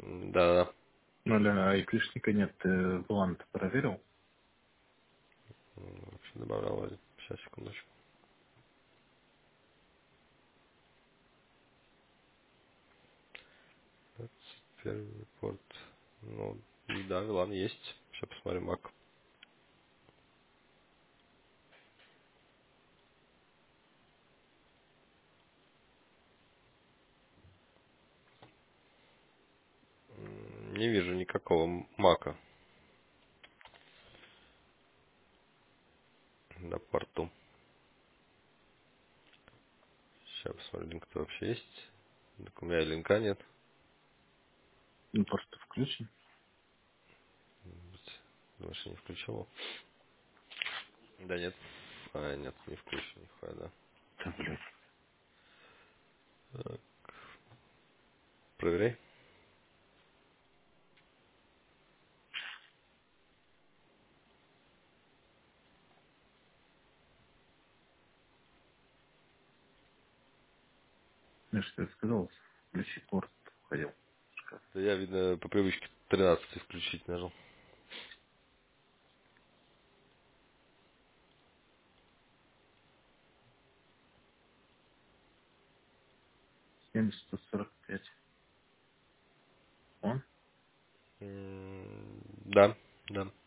Да, Ну да, а клишника нет, ты Ван проверил? вообще добавлял вроде. Сейчас, секундочку. 21 порт. Ну, да, ладно, есть. Сейчас посмотрим, Mac. Не вижу никакого мака на порту. Сейчас посмотрим, линк-то вообще есть. Так у меня и линка нет. Ну, просто включен. Думаешь, я не включил его? Да нет. А, нет, не включен, нихуя, да. Да, блядь. Так, проверяй. Я же тебе сказал, включи порт, ходил. Да я, видно, по привычке 13 включить нажал. 70-145. Он? Да, да.